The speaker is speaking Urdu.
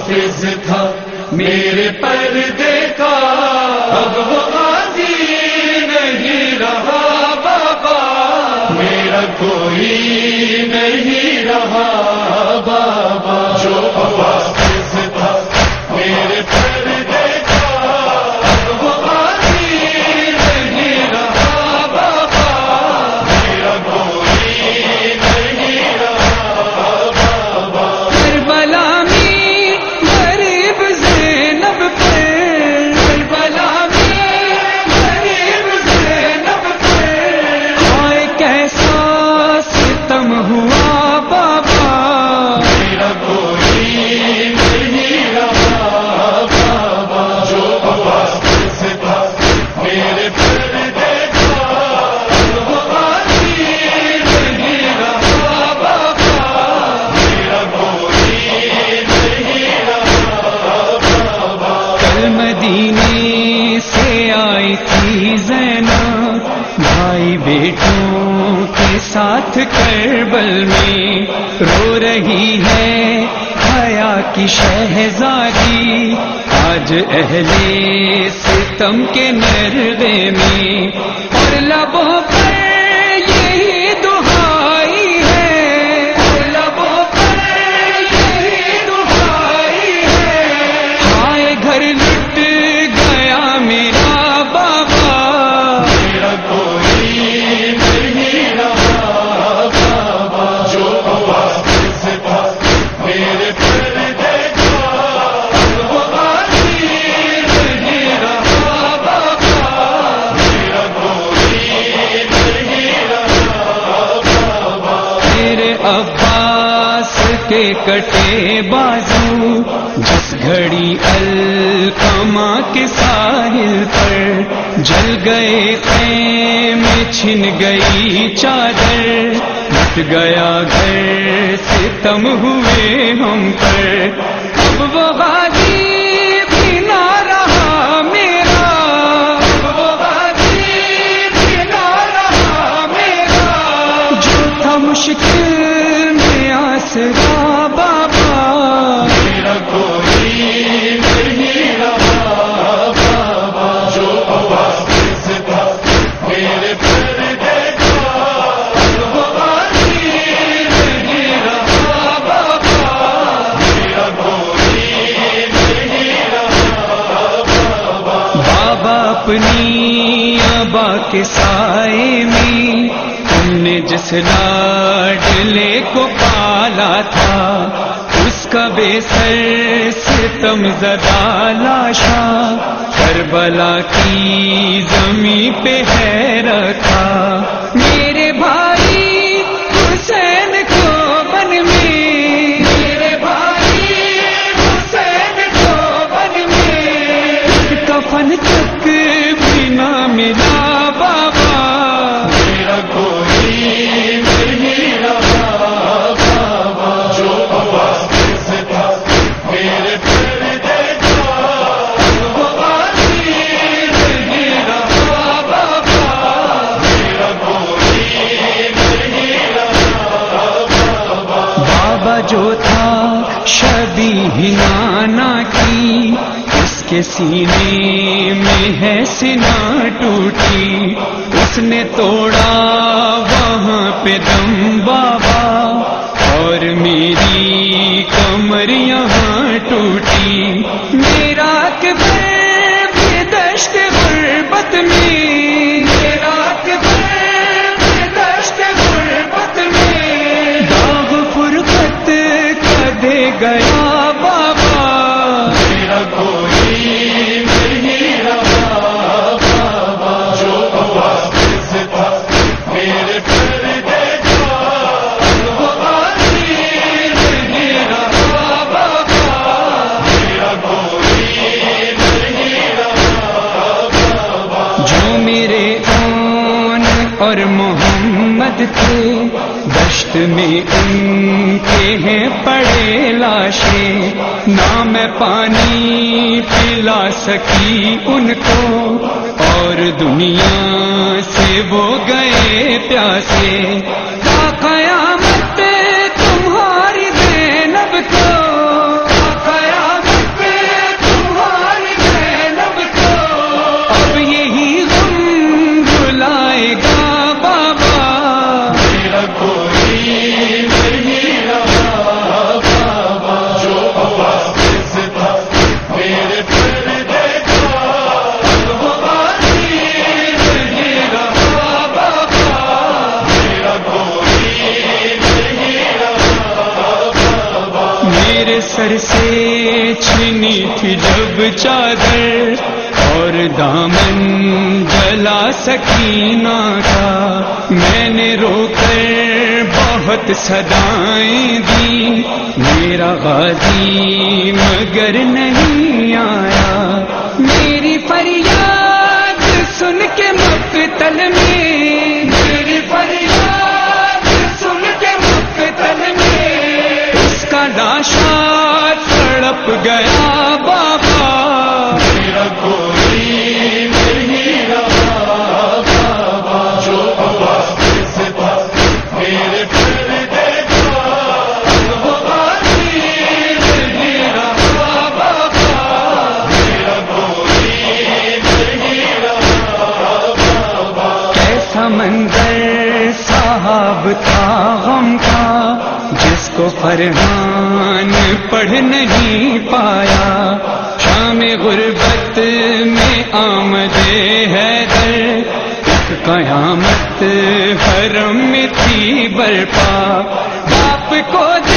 حافظ تھا میرے پردے کا، اب وہ غازی نہیں رہا بابا، میرا کوئی نہیں رہا بابا، جو حافظ تھا میرے پردے کا، اب وہ غازی نہیں رہا بابا، میرا کوئی نہیں رہا بابا۔ کربلا میں غریب زینب پر، کربلا میں غریب زینب پر، ہائے کیسا ستم ہوا بابا، میرا کوئی نہیں رہا بابا، جو حافظ تھا میرے پردے کا، اب وہ غازی نہیں رہا بابا، میرا کوئی نہیں رہا بابا۔ کل مدینے سے آئی تھی زینب بھائی بیٹوں کے ساتھ کربل میں، رو رہی ہے حیا کی شہزادی آج اہل ستم کے نرغے میں، اور لبوں پر یہی دعائی ہے، اور لبوں پر یہی دعائی ہے، ہائے گھر لٹ گیا میرا بابا، میرا کوئی نہیں رہا بابا، جو حافظ تھا میرے پردے کا، اب وہ غازی نہیں رہا بابا، میرا کوئی نہیں رہا بابا۔ میرے عباس کے کٹے بازو جس گھڑی القما کے ساحل پر، جل گئے خیمے چھن گئی چادر، لٹ گیا گھر ستم ہوئے ہم پر، اب وہ غازی بھی نہ رہا میرا، اب وہ غازی بھی نہ رہا میرا، جو تھا مشکل میں آسرا بابا، میرا کوئی نہیں رہا بابا، جو حافظ تھا میرے پردے کا، اب وہ غازی نہیں رہا بابا، میرا کوئی نہیں رہا بابا۔ بابا اپنی ابا کے سائے میں تم نے جس لاڈلے کو پالا تھا، اس کا بے سر ستم زدہ لاشا کربلا کی زمین پہ ہے رکھا، میرے بھائی حسین کو بن میں، میرے بھائی حسین کو بن میں، کفن تک بھی نہ ملا بابا، میرا کوئی نہیں رہا بابا، جو حافظ تھا میرے پردے کا، اب وہ غازی نہیں رہا بابا، میرا کوئی نہیں رہا بابا۔ بابا جو تھا شبیہ نانا کی، اس کے سینے میں ہے سنا ٹوٹی، اس نے توڑا وہاں پہ دم بابا، اور میری کمر یہاں ٹوٹی، میرا اکبر بھی دشت غربت میں، میرا اکبر بھی دشت غربت میں، داغ فرقت کا دے گیا بابا، میرا کوئی نہیں رہا بابا، جو حافظ تھا میرے پردے کا، اب وہ غازی نہیں رہا بابا، میرا کوئی نہیں رہا بابا۔ جو میرے آن اور محمد تھے دشت میں ان کے ہیں پڑے لاشیں، نہ میں پانی پلا سکی ان کو، اور دنیا سے وہ گئے پیاسے، تا قیامت تمہاری زینب کو، تا قیامت میرے سر سے چھینی تھی جب چادر اور دامن جلا سکینہ کا، میں نے رو کر بہت صدائیں دی، میرا غازی مگر نہیں آیا، میری فریاد سن کے مقتل میں، میری فریاد سن کے مقتل میں اس کا لاشا تڑپ گیا بابا، میرا کوئی نہیں رہا بابا، جو آواز سے تھا میرے پردے کا، وہ غازی نہیں رہا بابا، میرا کوئی نہیں رہا بابا۔ کیسا منظر صاحب تھا غم کا، جس کو فرحان پڑھ نہیں پایا، شام غربت میں آمد حیدر، ایک قیامت حرم میں تھی برپا، باپ کو